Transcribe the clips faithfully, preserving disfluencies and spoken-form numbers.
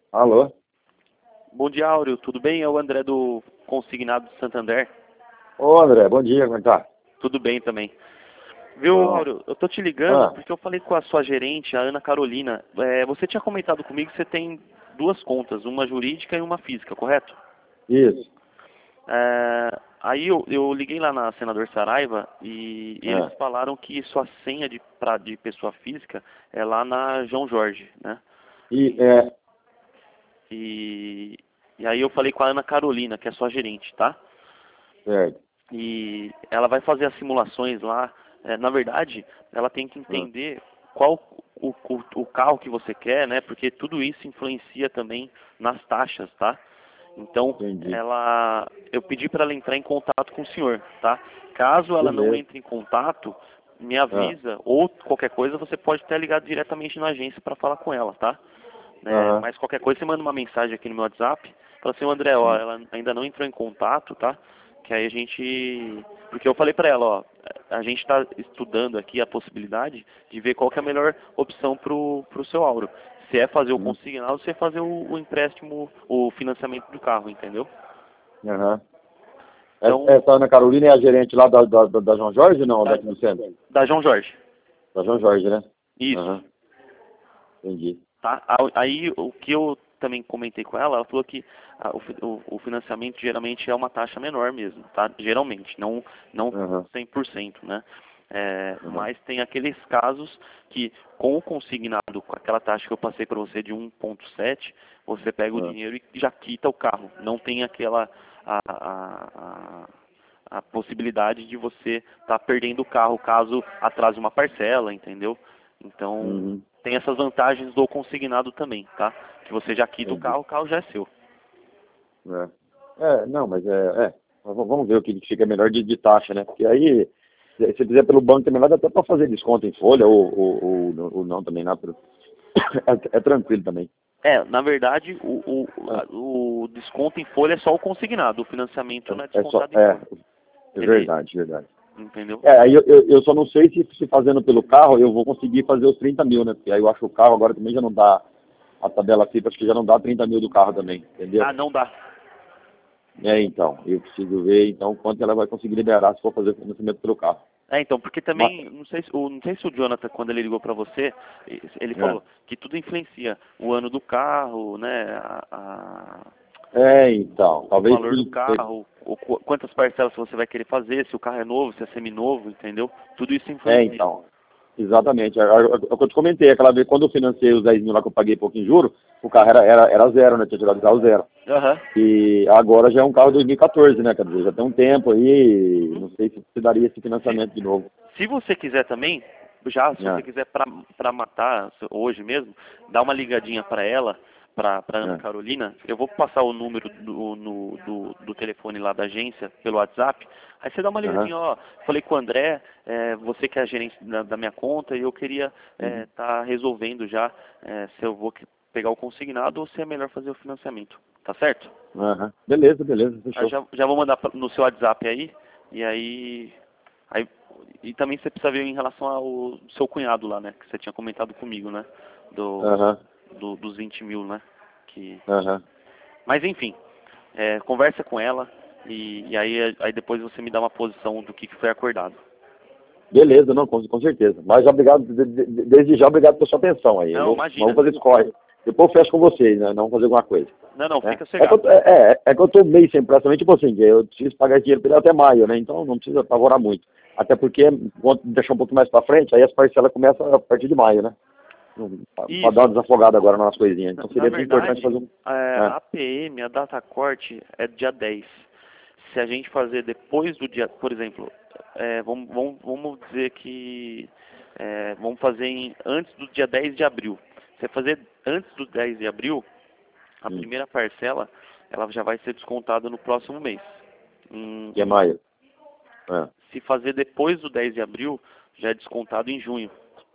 Alô? Bom dia, Áureo. Tudo bem? É o André do Consignado de Santander. Ô, André, bom dia, como é que tá? Tudo bem também. Viu, Bom. Áureo? Eu tô te ligando Ah, porque eu falei com a sua gerente, a Ana Carolina. É, você tinha comentado comigo que você tem duas contas, uma jurídica e uma física, correto? isso. É, aí eu, eu liguei lá na Senador Saraiva e eles Ah, falaram que sua senha de, pra, de pessoa física é lá na João Jorge, né? e, é, E, e aí eu falei com a Ana Carolina, que é sua gerente, tá? certo. E ela vai fazer as simulações lá. É, na verdade, ela tem que Ah, entender qual o, o, o carro que você quer, né? Porque tudo isso influencia também nas taxas, tá? Então, entendi. ela, eu pedi para ela entrar em contato com o senhor, tá? Caso ela não Beleza. entre em contato, me Ah, avisa ou qualquer coisa você pode ter ligado diretamente na agência para falar com ela, tá? É, aham. mas qualquer coisa você manda uma mensagem aqui no meu WhatsApp. Fala assim, André, ó, Hum. ela ainda não entrou em contato, tá? Que aí a gente... Porque eu falei pra ela, ó, a gente está estudando aqui a possibilidade de ver qual que é a melhor opção pro, pro seu Auro. Se é fazer o Hum. consignado ou se é fazer o, o empréstimo, o financiamento do carro, entendeu? Aham. Essa, Então, essa Ana Carolina é a gerente lá da, da, da da João Jorge ou não? da, Daqui do centro? da João Jorge. Da João Jorge, né? Isso. Aham, entendi. Tá? Aí o que eu também comentei com ela, ela falou que ah, o, fi- o- o financiamento geralmente é uma taxa menor mesmo, tá? Geralmente, não, não Aham, cem por cento, né? É, aham, mas tem aqueles casos que com o consignado, com aquela taxa que eu passei para você de um ponto sete, você pega o aham. dinheiro e já quita o carro. Não tem aquela a, a, a, a possibilidade de você estar perdendo o carro caso atrase uma parcela, entendeu? Então, Uhum, tem essas vantagens do consignado também, tá? Que você já quita o entendi. carro, o carro já é seu. É. É, não, mas é, é. Mas vamos ver o que fica melhor de, de taxa, né? Porque aí, se se fizer pelo banco também, vai dar até para fazer desconto em folha ou, ou, ou, ou não também, nada. É, é tranquilo também. É, na verdade, o, o, Ah, a- o desconto em folha é só o consignado, o financiamento não é É, é só, descontado em é, folha. é Ele, verdade, verdade. entendeu? É, aí eu, eu, eu só não sei se, se fazendo pelo carro eu vou conseguir fazer os trinta mil, né? Porque aí eu acho que o carro agora também já não dá, a tabela FIP acho que já não dá trinta mil do carro também, entendeu? Ah, não dá. É, então, eu preciso ver então quanto ela vai conseguir liberar se for fazer o financiamento pelo carro. É, então, porque Mas, também, não sei se o, não sei se o Jonathan, quando ele ligou pra você, ele é, falou que tudo influencia. O ano do carro, né, a, a- é, então, o, o talvez valor do sim. é, carro, o, qu- quantas parcelas você vai querer fazer, se o carro é novo, se é seminovo, entendeu? Tudo isso É, influencia. então. Exatamente. É, é, é o que eu te comentei, aquela vez quando eu financei os dez mil lá que eu paguei pouco em juros, o carro era, era, era zero, né? Tinha tirado o carro zero. Aham. E agora já é um carro dois mil e quatorze, né? Quer dizer, já tem um tempo aí, Uhum. não sei se se daria esse Se, financiamento de novo. se você quiser também, já, se você É, quiser pra, pra matar se- hoje mesmo, dá uma ligadinha pra ela, pra, pra Ana é, Carolina. Eu vou passar o número do, no- do, do telefone lá da agência pelo WhatsApp. Aí você dá uma aham, ligadinha, ó, falei com o André, é, você que é a gerente da, da minha conta, e eu queria uhum, estar tá resolvendo já é, se eu vou que- pegar o consignado ou se é melhor fazer o financiamento. Tá certo? aham. Beleza, beleza, Aí fechou. já, já vou mandar pra- no seu WhatsApp aí, e aí, aí. E também você precisa ver em relação ao seu cunhado lá, né? Que você tinha comentado comigo, né? Do, Aham, do, dos vinte mil, né? Que... aham. Mas enfim, é, conversa com ela e, e aí, aí depois você me dá uma posição do que, que foi acordado. Beleza, não, com, com certeza. Mas já obrigado, de- de- desde já obrigado pela sua atenção aí. Eu Não, vou, mas vou imagina. fazer esse corre. Depois eu fecho com vocês, né? Não vamos fazer alguma coisa. Não, não, Né? fica É, que eu, sossegado. é, é é que eu tô meio sem pressa, também, tipo assim, que eu preciso pagar esse dinheiro pra ele até maio, né? Então não precisa apavorar muito. Até porque, quando deixar um pouco mais pra frente, aí as parcelas começam a partir de maio, né? Para dar uma Isso. desafogada agora nas coisinhas. Na, Então na seria bem importante verdade, fazer um. é, É, a P M, a data corte, é dia dez. Se a gente fazer depois do dia, por exemplo, é, vamos, vamos, vamos dizer que é, vamos fazer em, antes do dia dez de abril. Se fazer antes do dez de abril, a hum, primeira parcela ela já vai ser descontada no próximo mês, em, que é em maio. maio. É, Se fazer depois do dez de abril, já é descontado em junho,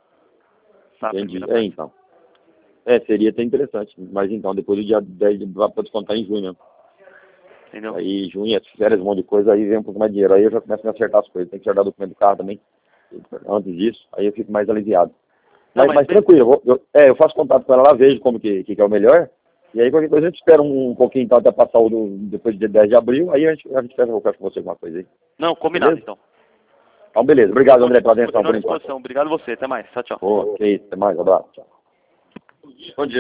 tá? A entendi. primeira É, parcela, então. É, seria até interessante. Mas então, depois do dia dez vai para descontar em junho, né? entendeu? Aí junho, é férias, um monte de coisa, aí vem um pouco mais de dinheiro. Aí eu já começo a acertar as coisas. Tem que acertar o documento do carro também. Antes disso, aí eu fico mais aliviado. Não, Mas, mas mas be- tranquilo, eu, vou- eu- é, eu faço contato com ela lá, vejo como que, que, que é o melhor. E aí qualquer coisa a gente espera um, um pouquinho então até passar o do, depois do dia dez de abril, aí a gente, a gente fecha o com você alguma coisa aí. Não, combinado Beleza? então. Então beleza, obrigado André pela atenção Continuo à por enquanto. disposição. Obrigado você. Até mais. Tchau, tchau. Ok, até mais, abraço. Tchau. Bom dia.